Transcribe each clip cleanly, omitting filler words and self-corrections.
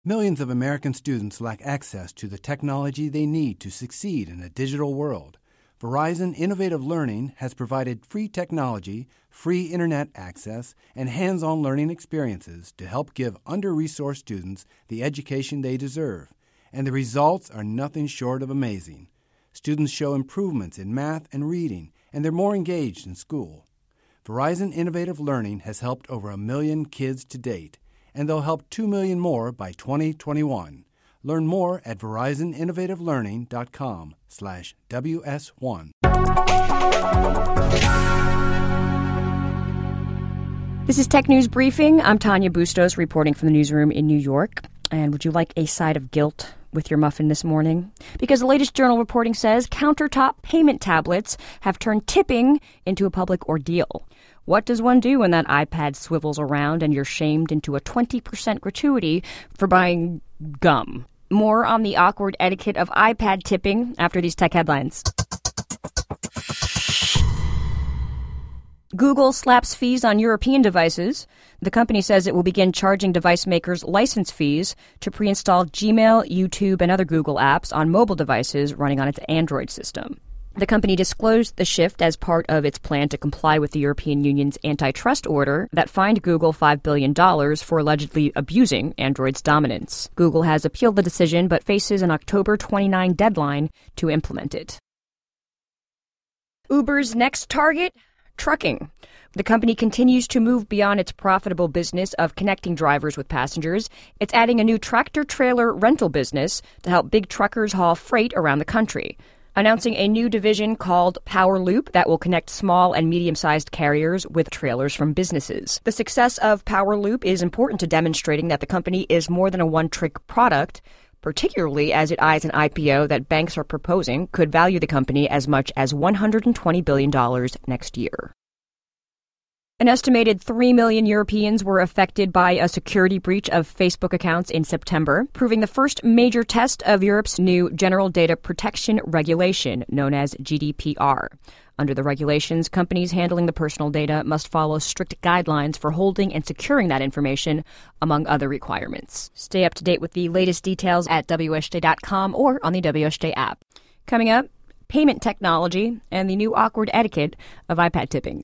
Millions of American students lack access to the technology they need to succeed in a digital world. Verizon Innovative Learning has provided free technology, free internet access, and hands-on learning experiences to help give under-resourced students the education they deserve. And the results are nothing short of amazing. Students show improvements in math and reading, and they're more engaged in school. Verizon Innovative Learning has helped over 1 million kids to date, and they'll help 2 million more by 2021. Learn more at VerizonInnovativeLearning.com/WS1. This is Tech News Briefing. I'm Tanya Bustos reporting from the newsroom in New York. And would you like a side of guilt with your muffin this morning? Because the latest journal reporting says countertop payment tablets have turned tipping into a public ordeal. What does one do when that iPad swivels around and you're shamed into a 20% gratuity for buying gum? More on the awkward etiquette of iPad tipping after these tech headlines. Google slaps fees on European devices. The company says it will begin charging device makers license fees to pre-install Gmail, YouTube, and other Google apps on mobile devices running on its Android system. The company disclosed the shift as part of its plan to comply with the European Union's antitrust order that fined Google $5 billion for allegedly abusing Android's dominance. Google has appealed the decision but faces an October 29 deadline to implement it. Uber's next target? Trucking. The company continues to move beyond its profitable business of connecting drivers with passengers. It's adding a new tractor-trailer rental business to help big truckers haul freight around the country, announcing a new division called Power Loop that will connect small and medium-sized carriers with trailers from businesses. The success of Power Loop is important to demonstrating that the company is more than a one-trick product, particularly as it eyes an IPO that banks are proposing could value the company as much as $120 billion next year. An estimated 3 million Europeans were affected by a security breach of Facebook accounts in September, proving the first major test of Europe's new General Data Protection Regulation, known as GDPR. Under the regulations, companies handling the personal data must follow strict guidelines for holding and securing that information, among other requirements. Stay up to date with the latest details at WSJ.com or on the WSJ app. Coming up, payment technology and the new awkward etiquette of iPad tipping.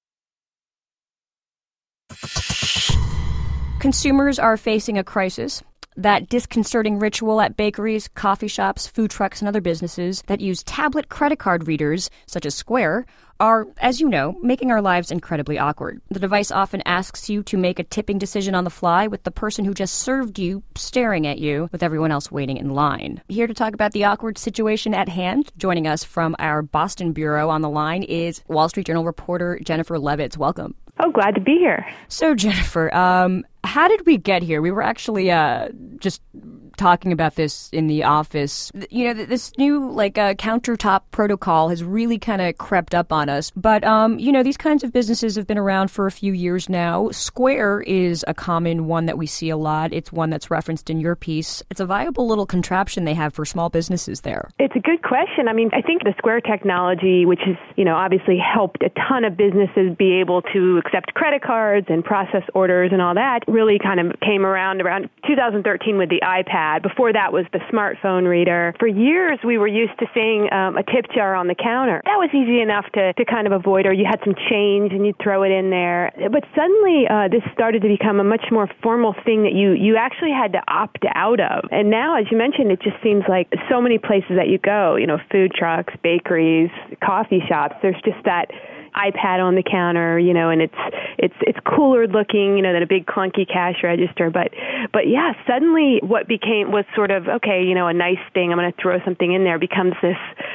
Consumers are facing a crisis. That disconcerting ritual at bakeries, coffee shops, food trucks, and other businesses that use tablet credit card readers, such as Square, are, as you know, making our lives incredibly awkward. The device often asks you to make a tipping decision on the fly with the person who just served you staring at you with everyone else waiting in line. Here to talk about the awkward situation at hand, joining us from our Boston bureau on the line is Wall Street Journal reporter Jennifer Levitz. Welcome. Oh, glad to be here. So, Jennifer, how did we get here? We were actually just talking about this in the office. You know, this new, countertop protocol has really kind of crept up on us. But, these kinds of businesses have been around for a few years now. Square is a common one that we see a lot. It's one that's referenced in your piece. It's a viable little contraption they have for small businesses there. It's a good question. I mean, I think the Square technology, which has, obviously helped a ton of businesses be able to accept credit cards and process orders and all that, really kind of came around 2013 with the iPad. Before that was the smartphone reader. For years, we were used to seeing a tip jar on the counter. That was easy enough to kind of avoid, or you had some change and you'd throw it in there. But suddenly, this started to become a much more formal thing that you actually had to opt out of. And now, as you mentioned, it just seems like so many places that you go, food trucks, bakeries, coffee shops, there's just that iPad on the counter, and it's cooler looking, than a big clunky cash register. But yeah, suddenly what was sort of, okay, a nice thing, I'm going to throw something in there, becomes this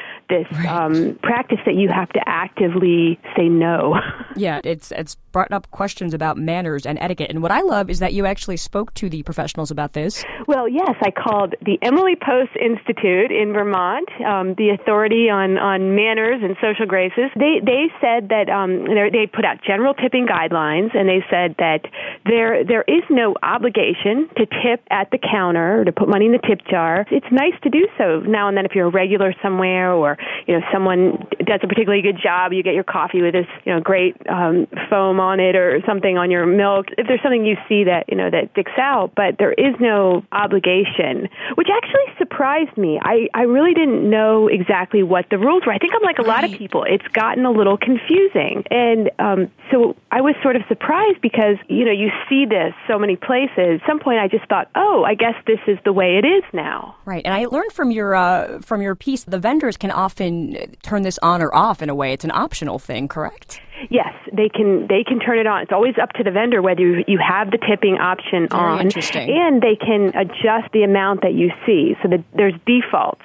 right. Practice that you have to actively say no. Yeah, it's brought up questions about manners and etiquette. And what I love is that you actually spoke to the professionals about this. Well, yes, I called the Emily Post Institute in Vermont, the authority on manners and social graces. They said that they put out general tipping guidelines, and they said that there is no obligation to tip at the counter or to put money in the tip jar. It's nice to do so now and then if you're a regular somewhere, or or, someone does a particularly good job, you get your coffee with this, great foam on it or something on your milk. If there's something you see that, that sticks out, but there is no obligation, which actually surprised me. I really didn't know exactly what the rules were. I think I'm like a lot of people. It's gotten a little confusing. And so I was sort of surprised because, you see this so many places. At some point I just thought, I guess this is the way it is now. Right. And I learned from your piece, the vendors can often turn this on or off in a way. It's an optional thing, correct? Yes, they can turn it on. It's always up to the vendor whether you have the tipping option on. Very interesting. And they can adjust the amount that you see. So there's defaults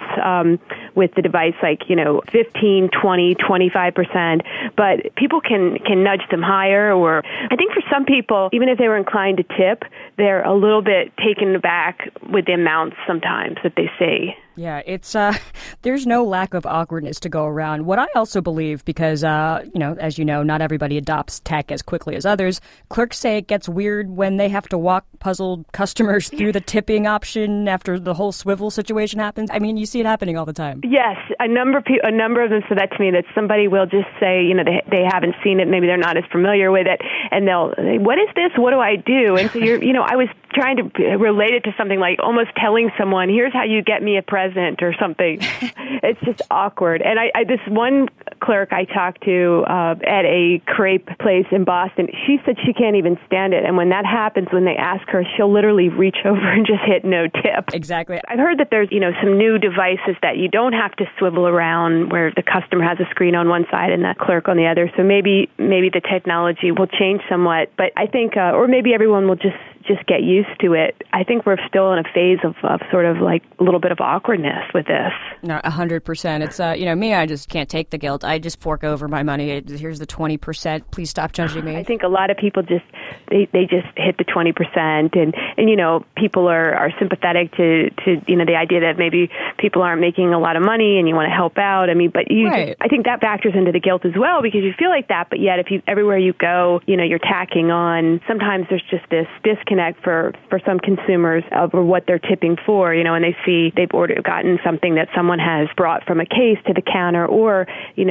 with the device, like 15, 20, 25%. But people can nudge them higher. Or I think for some people, even if they were inclined to tip, they're a little bit taken aback with the amounts sometimes that they see. Yeah, it's there's no lack of awkwardness to go around. What I also believe, because as you know, not everybody adopts tech as quickly as others. Clerks say it gets weird when they have to walk puzzled customers through the tipping option after the whole swivel situation happens. I mean, you see it happening all the time. Yes, a number of them said that to me. That somebody will just say, they haven't seen it, maybe they're not as familiar with it, and they'll say, "What is this? What do I do?" And so I was trying to relate it to something like almost telling someone, "Here's how you get me a present," or something. It's just awkward. And I this one clerk I talked to at a crepe place in Boston, she said she can't even stand it. And when that happens, when they ask her, she'll literally reach over and just hit no tip. Exactly. I've heard that there's, some new devices that you don't have to swivel around where the customer has a screen on one side and the clerk on the other. So maybe the technology will change somewhat. But I think, or maybe everyone will just get used to it. I think we're still in a phase of sort of like a little bit of awkwardness with this. No, 100%. It's, me, I just can't take the guilt. I just fork over my money. Here's the 20%. Please stop judging me. I think a lot of people they just hit the 20%, and people are sympathetic to the idea that maybe people aren't making a lot of money and you want to help out. I mean, but right. I think that factors into the guilt as well, because you feel like that, but yet everywhere you go, you're tacking on. Sometimes there's just this disconnect for some consumers over what they're tipping for, and they see they've gotten something that someone has brought from a case to the counter, or,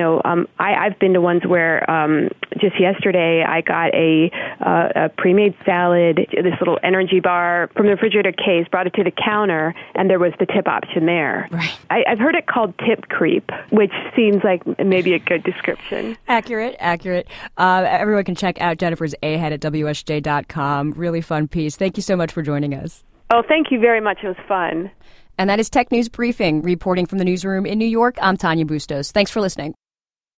I've been to ones where just yesterday I got a pre-made salad, this little energy bar from the refrigerator case, brought it to the counter, and there was the tip option there. Right. I've heard it called tip creep, which seems like maybe a good description. Accurate. Everyone can check out Jennifer's A-Head at WSJ.com. Really fun piece. Thank you so much for joining us. Oh, thank you very much. It was fun. And that is Tech News Briefing. Reporting from the newsroom in New York, I'm Tanya Bustos. Thanks for listening.